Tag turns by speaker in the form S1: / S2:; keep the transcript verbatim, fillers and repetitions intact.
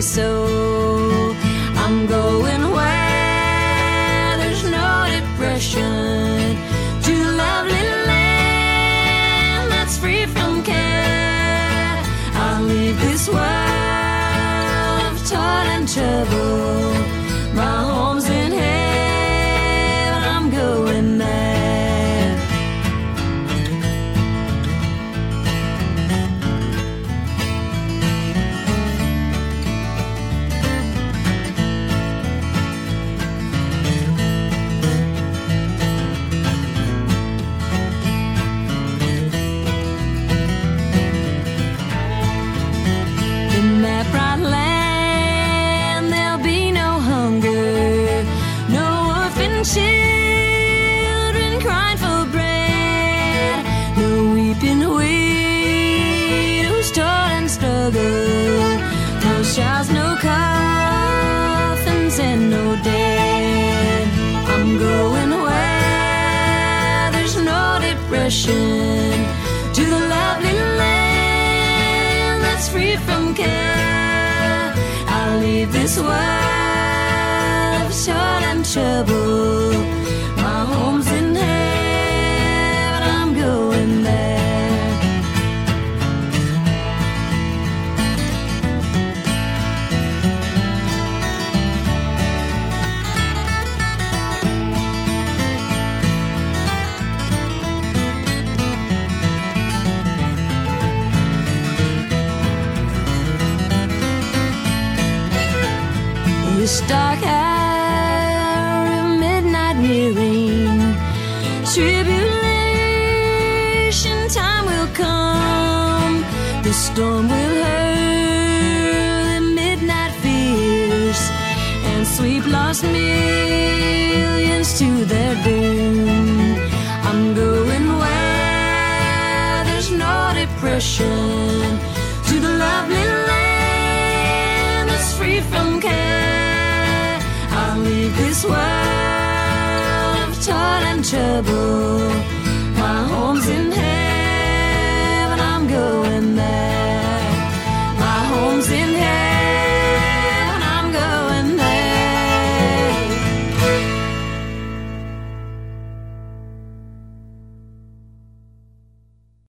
S1: so. I'm going where there's no depression, to the lovely land that's free from care. I'll leave this world of toil and trouble. My home's in heaven, I'm going there. In that bright land, there'll be no hunger, no orphan children crying for bread, no weeping widows, toil and struggle, no shouts, no coffins, and no dead. I'm going where there's no depression, to the lovely land that's free from care. I'll leave this world of toil and trouble. My home's in heaven, I'm going there. This dark hour of midnight nearing, tribulation time will come. The storm will hurl the midnight fierce and sweep lost millions to their doom. I'm going where there's no depression, to the lovely land that's free from care. I'll leave this world of toil and trouble. My home's in heaven, I'm going